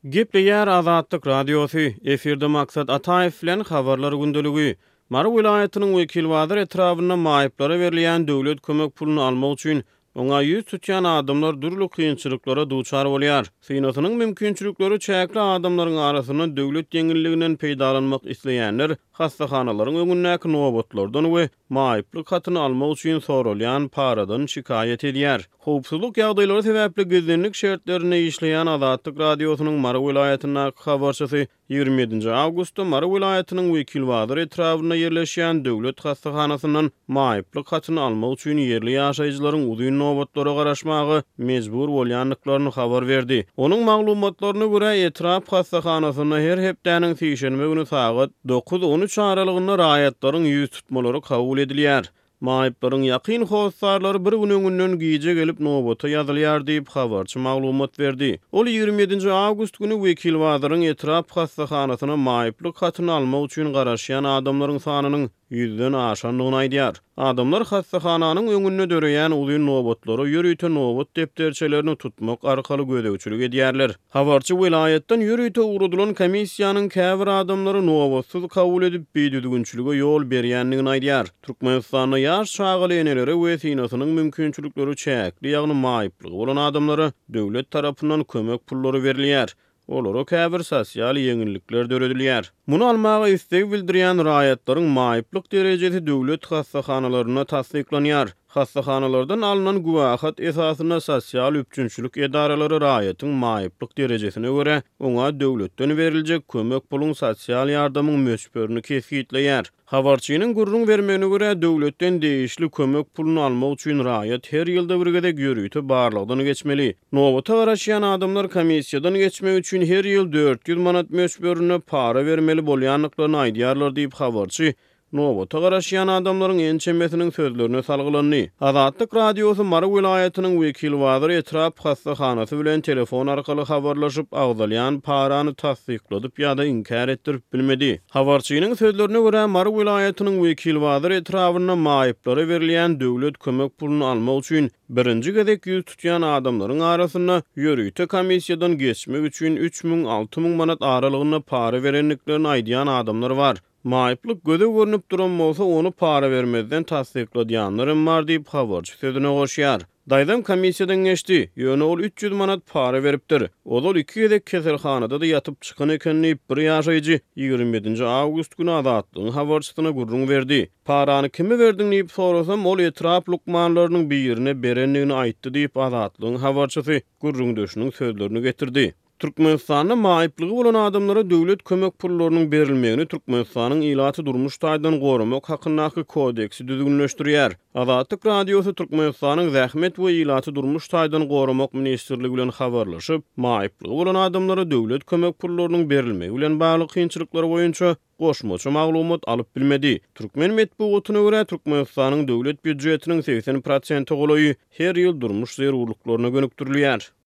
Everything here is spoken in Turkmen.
Gepleýär Azatlyk Radiosu, eferde maksat Ataýew bilen habarlar gündöligi. Mara vilayatynyň wekil wadyr etrawyna maýyplara berilýän döwlet kömek puluny almak üçin oňa ýüz tutýan adamlar durly kynçylyklara duçar bolýar. Synatynyň mümkinçilikleri çäkli adamlaryň arasyna döwlet ýeňilliginden peýdalanmak isleýänler hastahanalaryň öňündäki nowatlardan we maýyplyk hatyny almak üçin sorulýan paradan şikayet edýär. Howpsuzlyk ýagdaýlary sebäpli gizlenlik şertlerine işleýän Azatlyk Radiosynyň Mara vilayatynyň habarçysy 27 awgustda Mara vilayatynyň wekil wadyr etrawyna ýerleşýän döwlet hastahanasynyň maýyplyk hatyny almak üçin ýerli ýaşaýjylaryň uzun nowatlara garaşmagy mejbur bolýanlyklaryny habar berdi. Onuň maglumatlaryna görä etraf hastahanasyna her hepdäniň sişenme güni sagat 9-13 aralygynda raýatlaryň ýüz tutmalary kabul edilýär. Maýyplaryň ýakyn howsarlary bir gün öňünden giýje gelip nowata ýazylýar diýip habarçy maglumat berdi. Ol 27 awgust güni wekil wadyryň etraf hastahanasyna maýyplyk hatyny almak üçin garaşýan adamlaryň sanynyň 100den aşanlygyny aýdýar. Adamlar hastahananyň öňünde döreýän uzun nowatlary ýürüýte nowat depderçelerini tutmak arkaly gödäwçilik edýärler. Habarçy vilayatdan ýürüýte urudulan komissiýanyň käbir adamlary nowatsyz kabul edip beýdüdügünçiligi ýol berýänligini aýdýar. Türkmenistanyň ýaş çağaly eneleri we synatynyň mümkinçilikleri çäkli ýagny maýyplygy bolan adamlara döwlet tarapyndan kömek pullary berilýär. Olara käbir sosial ýeňillikler döredilýär. Muny almagy istek bildirýän raýatlaryň maýyplyk derejesi döwlet hastahanalaryna tasdiklanýar. Hastahanalardan alınan guwahat esasyna sosial üçünçülük edaralary raýatyň maýyplyk derejesine görä oňa döwletden beriljek kömek puluň sosial ýardamyň möçberini kesgitleýär. Habarçynyň gurrun bermegine görä döwletden değişli kömek puluny almak üçin raýat her ýylda birgede ýürüýte barlygdan geçmeli. Nowata garaşýan adamlar komissiýadan geçmek üçin her ýyl 400 manat möçberini para bermeli bolýanlyklaryny aýdýarlar diýip habarçy nowata garaşýan adamlaryň ençemesiniň sözlerine salgylandy. Azatlyk Radiosu Mara vilayatynyň wekil wadyr etraf hastahanasy bilen telefon arkaly habarlaşyp agdalýan parany tasdikladyp ýa-da inkar etdirip bilmedi. Habarçynyň sözlerine görä Mara vilayatynyň wekil wadyr etrawyna maýyplara berilýän döwlet kömek puluny almak üçin birinji gezek ýüz tutýan adamlaryň arasyna ýürüýte komissiýadan geçmek üçin 3000-6000 manat aralygynda para berenliklerini aýdýan adamlar var. Maýyplyk göze görünüp duran bolsa onu para vermezden tasdikladýanlarym bar diýip habarçy sözüne goşýar. Daýdam komissiýadan geçdi. Ýöne ol 300 manat para beripdir. Ol 2 gezek keselhanada da ýatyp çykan ekenini bir ýaşaýjy 27 awgust güni Azatlygyň habarçysyna gurrun berdi. Parany kime berdiň diýip sorasam ol etraf lukmanlarynyň birine berenligini aýtdy diýip Azatlygyň habarçysy gurrun döşüniň sözlerini getirdi. Türkmenistanyň maýyplygy bolan adamlara döwlet kömek pullarynyň berilmegini Türkmenistanyň ilaty durmuş taýdan gorumak hakyndaky kodeksi düzgünleşdirýär. Azatlyk Radiosu Türkmenistanyň zähmet we ilaty durmuş taýdan gorumak ministrligi bilen habarlaşyp, maýyplygy bolan adamlara döwlet kömek pullarynyň berilmegi bilen bagly kynçylyklar boýunça goşmaça maglumat alyp bilmedi. Türkmen medeniýetyne görä Türkmenistanyň döwlet büdjetiniň 80% golaýy her ýyl durmuş zerurlyklaryna gönükdirilýär.